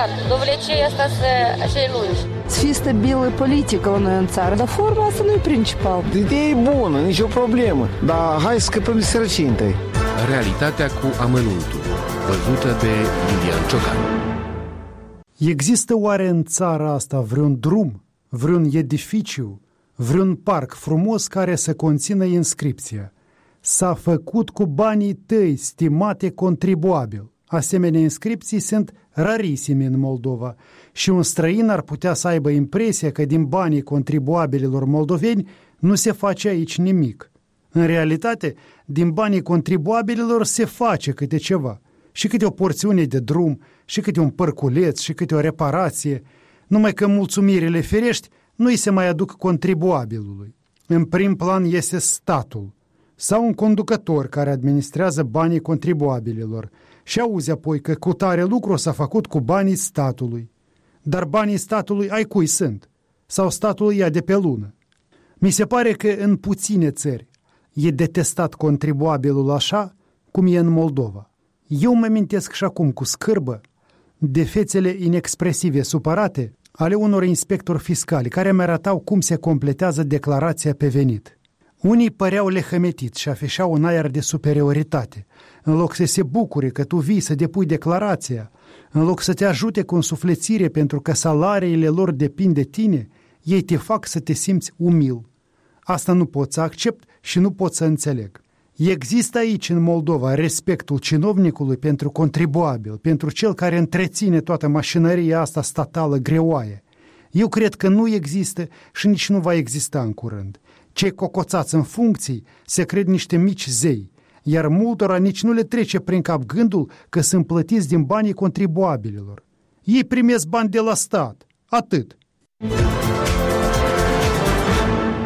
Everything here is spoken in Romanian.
clar. Dovlecei asta să lungi. Să fie stabilă politică la noi în țară, dar forma asta nu e principal. Ideea e bună, nicio problemă, dar hai să scăpăm de sărăcie întâi. Realitatea cu amănuntul, văzută de Lilian Ciocan. Există oare în țara asta vreun drum, vreun edificiu, vreun parc frumos care să conțină inscripția: s-a făcut cu banii tăi, stimate contribuabil? Asemenea inscripții sunt rarisime în Moldova și un străin ar putea să aibă impresia că din banii contribuabililor moldoveni nu se face aici nimic. În realitate, din banii contribuabililor se face câte ceva, și câte o porțiune de drum, și câte un părculeț, și câte o reparație, numai că mulțumirile firești nu îi se mai aduc contribuabilului. În prim plan iese statul sau un conducător care administrează banii contribuabililor și auzi apoi că cu tare lucru s-a făcut cu banii statului. Dar banii statului ai cui sunt? Sau statul ia de pe lună? Mi se pare că în puține țări e detestat contribuabilul așa cum e în Moldova. Eu mă amintesc și acum cu scârbă de fețele inexpresive, supărate ale unor inspectori fiscali care mi arătau cum se completează declarația pe venit. Unii păreau lehămetiți și afișau un aer de superioritate. În loc să se bucure că tu vii să depui declarația, în loc să te ajute cu însuflețire pentru că salariile lor depind de tine, ei te fac să te simți umil. Asta nu pot să accept și nu pot să înțeleg. Există aici în Moldova respectul cinovnicului pentru contribuabil, pentru cel care întreține toată mașinăria asta statală greoaie. Eu cred că nu există și nici nu va exista în curând. Cei cocoțați în funcții se cred niște mici zei, iar multora nici nu le trece prin cap gândul că sunt plătiți din banii contribuabililor. Ei primesc bani de la stat. Atât.